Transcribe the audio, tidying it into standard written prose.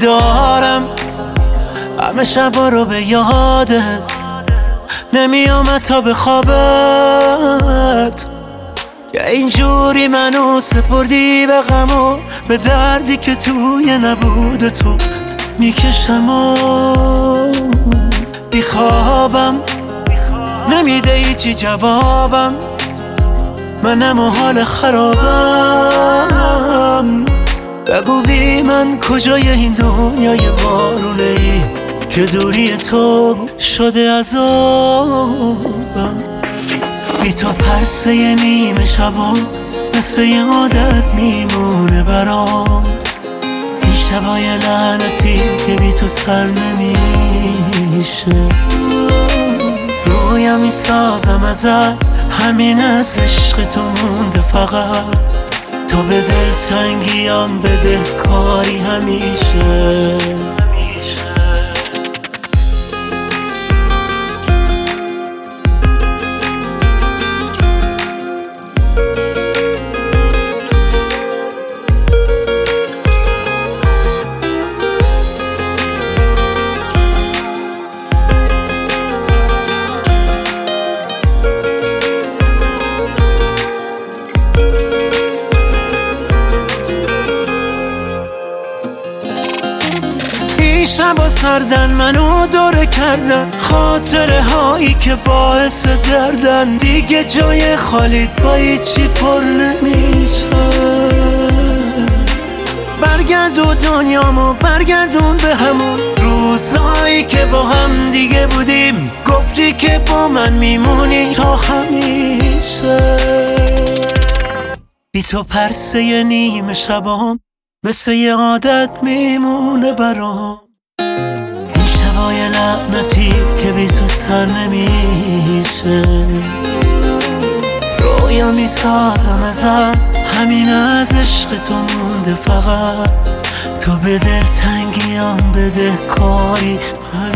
دارم همه شبا رو به یادت، نمیام تا به خوابت که اینجوری منو سپردی به غم و به دردی که توی نبود تو میکشم و بیخوابم، نمیده هیچی جوابم، منم و حال خرابم. بگو بی من کجای این دنیای وارونه ای که دوری تو شده عذابم. بی تو پرسه نیمه شبام مثل یه عادت میمونه برام، این شبای لعنتی که بی تو سر نمیشه. رویم میسازم ازت، همین از عشق تو مونده فقط، تو به دلتنگیم بده کاری همیشه. شبا سردن منو دوره کردن، خاطره هایی که باعث دردن، دیگه جای خالیت با هیچی پر نمیشه. برگردون دنیامو برگردون به همون روزایی که با هم دیگه بودیم، گفتی که با من میمونی تا همیشه. بی تو پرسه نیمه شبام مثل یه عادت میمونه برام، این شبای لعنتی که بی تو سر نمیشه. رویا میسازم ازت، همین از عشق تو مونده فقط، تو به دلتنگیم بده کاری